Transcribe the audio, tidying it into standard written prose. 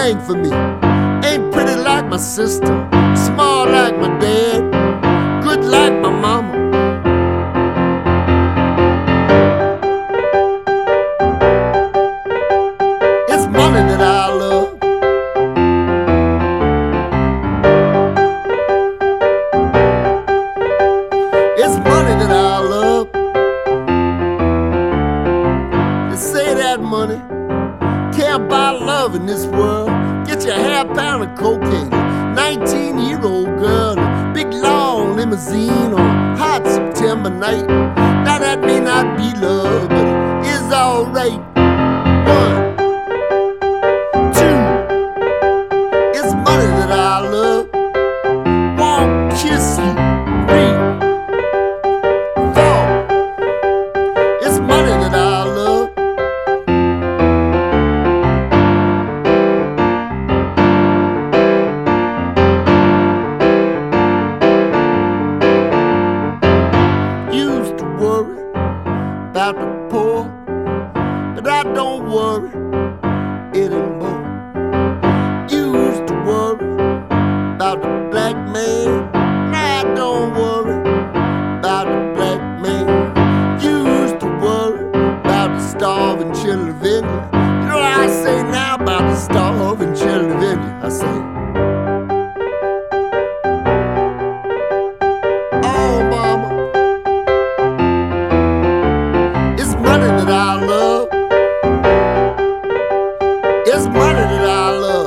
thing for me. Ain't pretty like my sister, small like my dad, good like my mama. It's money that I love. It's money that I love. They say that money can't buy love in this world. Get your half-pound of cocaine, 19-year-old girl, a big long limousine on a hot September night. Now that may not be love, but it is alright. 1, 2, it's money that I love. Won't kiss you. 3, 4, it's money that I love. Used to worry about the poor, but I don't worry anymore. Used to worry about the black man, now I don't worry about the black man. Used to worry about the starving children of India. You know what I say now about the starving children of India? I say, oh mama, it's money that I love. It's money that I love.